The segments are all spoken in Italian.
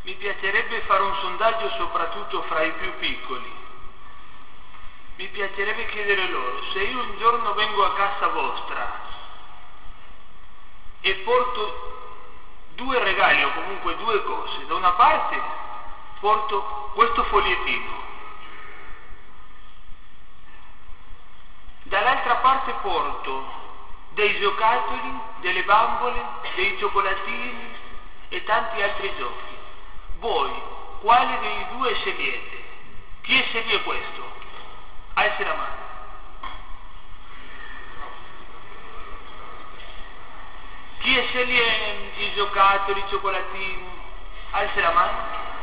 Mi piacerebbe fare un sondaggio soprattutto fra i più piccoli. Mi piacerebbe chiedere loro, se io un giorno vengo a casa vostra e porto due regali o comunque due cose, da una parte porto questo fogliettino, dall'altra parte porto dei giocattoli, delle bambole, dei cioccolatini e tanti altri giochi. Voi, quale dei due scegliete? Chi sceglie questo? Alzi la mano. Chi sceglie i giocattoli, i cioccolatini? Alzi la mano.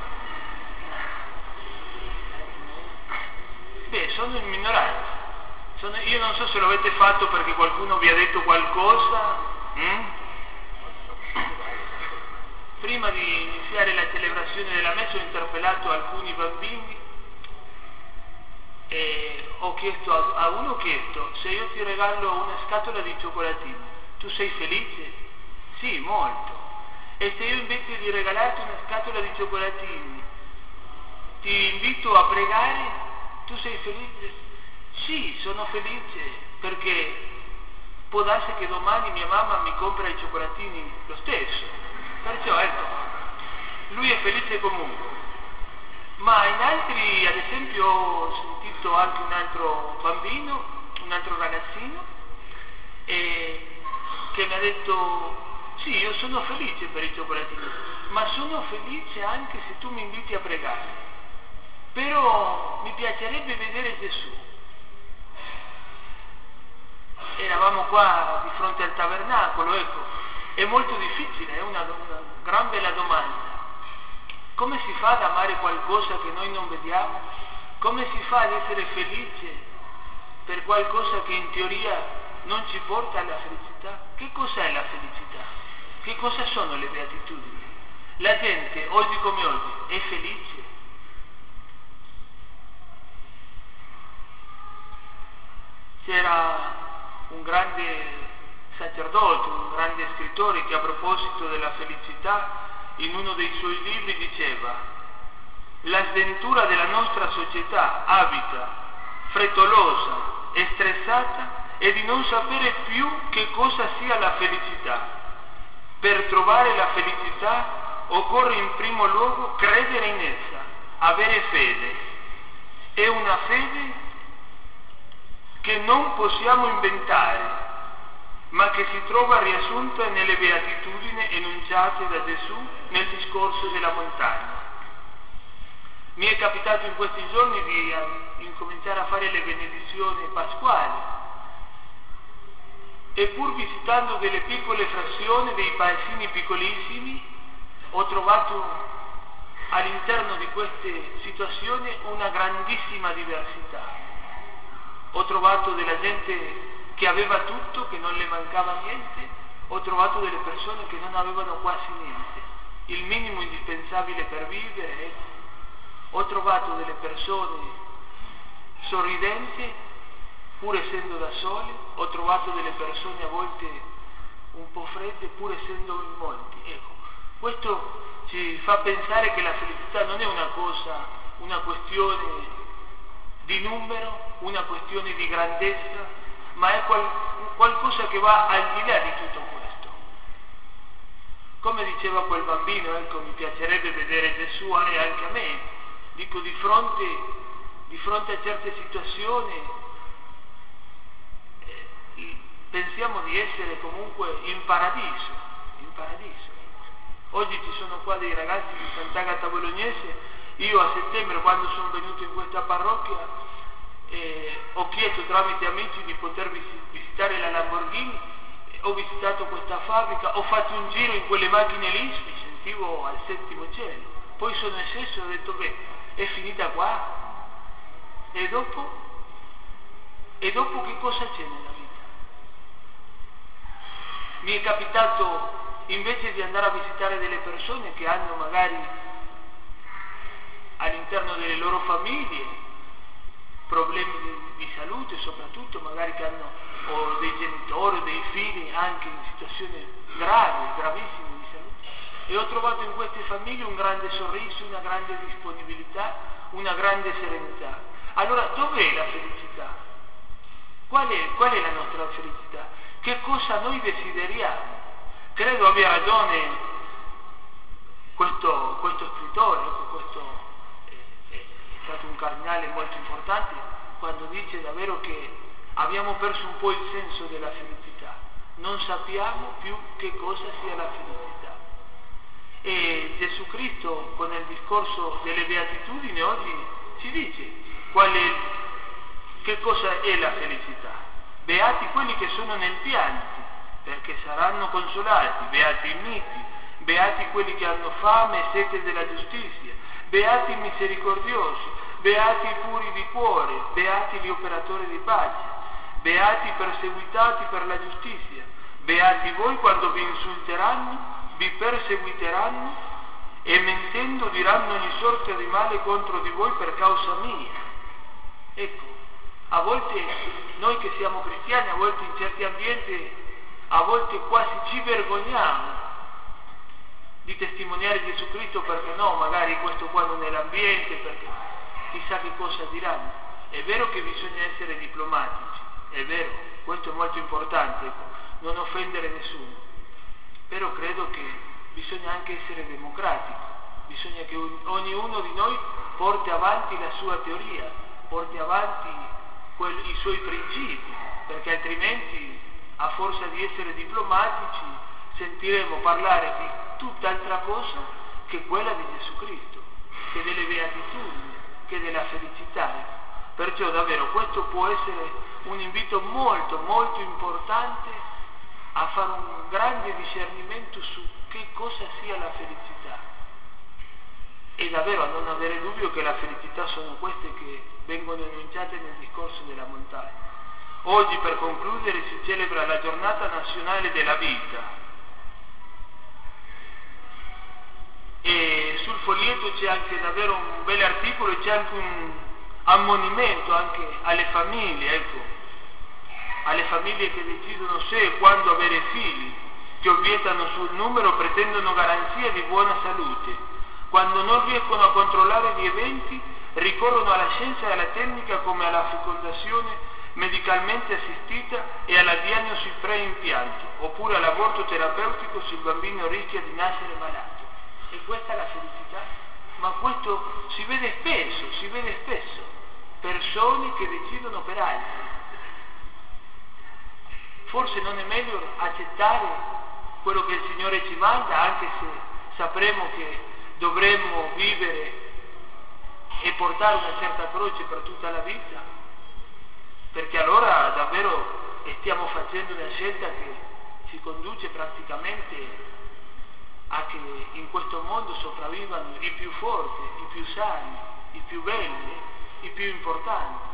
Beh, sono in minoranza. Io non so se lo avete fatto perché qualcuno vi ha detto qualcosa. Prima di iniziare la celebrazione della messa ho interpellato alcuni bambini e a uno ho chiesto, se io ti regalo una scatola di cioccolatini, tu sei felice? Sì, molto. E se io invece di regalarti una scatola di cioccolatini ti invito a pregare, tu sei felice? Sì, sono felice, perché può darsi che domani mia mamma mi compra i cioccolatini lo stesso. Perciò, ecco, lui è felice comunque. Ma in altri, ad esempio, ho sentito anche un altro bambino, un altro ragazzino, che mi ha detto, sì, io sono felice per i cioccolatini, ma sono felice anche se tu mi inviti a pregare. Però mi piacerebbe vedere Gesù. Eravamo qua di fronte al tabernacolo, ecco, è molto difficile, è una gran bella domanda. Come si fa ad amare qualcosa che noi non vediamo? Come si fa ad essere felice per qualcosa che in teoria non ci porta alla felicità? Che cos'è la felicità? Che cosa sono le beatitudini? La gente, oggi come oggi, è felice? C'era un grande sacerdote, un grande scrittore che a proposito della felicità in uno dei suoi libri diceva: la sventura della nostra società abita, frettolosa e stressata, e di non sapere più che cosa sia la felicità. Per trovare la felicità occorre in primo luogo credere in essa, avere fede. È una fede che non possiamo inventare, ma che si trova riassunta nelle beatitudini enunciate da Gesù nel discorso della montagna. Mi è capitato in questi giorni di incominciare a fare le benedizioni pasquali, e pur visitando delle piccole frazioni, dei paesini piccolissimi, ho trovato all'interno di queste situazioni una grandissima diversità. Ho trovato della gente che aveva tutto, che non le mancava niente, ho trovato delle persone che non avevano quasi niente, il minimo indispensabile per vivere. Ho trovato delle persone sorridenti, pur essendo da sole, ho trovato delle persone a volte un po' fredde, pur essendo in molti. Ecco, questo ci fa pensare che la felicità non è una cosa, una questione di numero, una questione di grandezza, ma è qualcosa che va al di là di tutto questo. Come diceva quel bambino, ecco, mi piacerebbe vedere Gesù, e anche a me, dico, di fronte a certe situazioni pensiamo di essere comunque in paradiso, in paradiso. Oggi ci sono qua dei ragazzi di Sant'Agata Bolognese. Io a settembre, quando sono venuto in questa parrocchia, ho chiesto tramite amici di poter visitare la Lamborghini, ho visitato questa fabbrica, ho fatto un giro in quelle macchine lì, mi sentivo al settimo cielo. Poi sono sceso e ho detto, beh, è finita qua? E dopo? E dopo che cosa c'è nella vita? Mi è capitato, invece di andare a visitare delle persone che hanno magari all'interno delle loro famiglie problemi di salute, soprattutto magari che hanno o dei genitori o dei figli anche in situazioni gravi, gravissime di salute, e ho trovato in queste famiglie un grande sorriso, una grande disponibilità, una grande serenità. Allora dov'è la felicità? Qual è la nostra felicità? Che cosa noi desideriamo? Credo abbia ragione questo scrittore, questo è stato un cardinale molto importante, quando dice davvero che abbiamo perso un po' il senso della felicità, non sappiamo più che cosa sia la felicità. E Gesù Cristo, con il discorso delle beatitudini, oggi ci dice che cosa è la felicità. Beati quelli che sono nel pianto, perché saranno consolati, beati i miti, beati quelli che hanno fame e sete della giustizia, beati i misericordiosi, beati i puri di cuore, beati gli operatori di pace, beati i perseguitati per la giustizia, beati voi quando vi insulteranno, vi perseguiteranno e mentendo diranno ogni sorta di male contro di voi per causa mia. Ecco, a volte noi che siamo cristiani, a volte in certi ambienti, a volte quasi ci vergogniamo di testimoniare Gesù Cristo, perché no, magari questo qua non è l'ambiente, perché chissà che cosa diranno. È vero che bisogna essere diplomatici, è vero, questo è molto importante, ecco, non offendere nessuno, però credo che bisogna anche essere democratico, bisogna che ognuno di noi porti avanti la sua teoria, porti avanti i suoi principi, perché altrimenti, a forza di essere diplomatici, sentiremo parlare di tutt'altra cosa che quella di Gesù Cristo, che delle beatitudini, che della felicità. Perciò davvero questo può essere un invito molto molto importante a fare un grande discernimento su che cosa sia la felicità, e davvero a non avere dubbio che la felicità sono queste che vengono enunciate nel discorso della montagna. Oggi, per concludere, si celebra la giornata nazionale della vita, e sul foglietto c'è anche davvero un bel articolo e c'è anche un ammonimento anche alle famiglie, ecco, alle famiglie che decidono se e quando avere figli, che obiettano sul numero, pretendono garanzia di buona salute. Quando non riescono a controllare gli eventi, ricorrono alla scienza e alla tecnica, come alla fecondazione medicalmente assistita e alla diagnosi pre-impianto, oppure all'aborto terapeutico se il bambino rischia di nascere malato. E questa è la felicità? Ma questo si vede spesso, persone che decidono per altri. Forse non è meglio accettare quello che il Signore ci manda, anche se sapremo che dovremmo vivere e portare una certa croce per tutta la vita? Perché allora davvero stiamo facendo una scelta che ci conduce praticamente a che in questo mondo sopravvivano i più forti, i più sani, i più belli, i più importanti.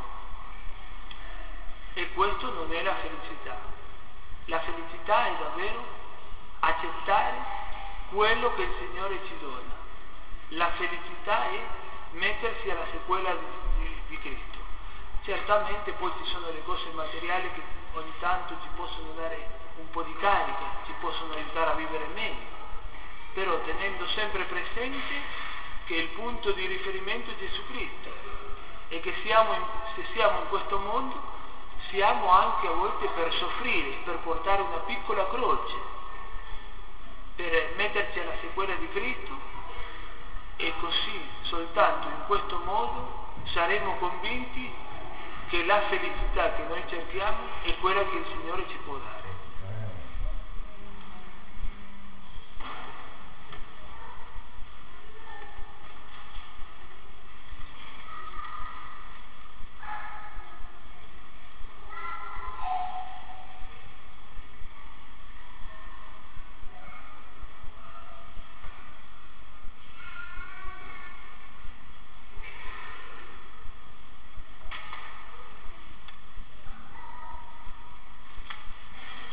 E questo non è la felicità. La felicità è davvero accettare quello che il Signore ci dona. La felicità è mettersi alla sequela di Cristo. Certamente poi ci sono le cose materiali che ogni tanto ci possono dare un po' di carica, ci possono aiutare a vivere meglio, però tenendo sempre presente che il punto di riferimento è Gesù Cristo, e che se siamo in questo mondo siamo anche a volte per soffrire, per portare una piccola croce, per metterci alla sequela di Cristo, e così soltanto in questo modo saremo convinti che la felicità che noi cerchiamo è quella che il Signore ci può dare.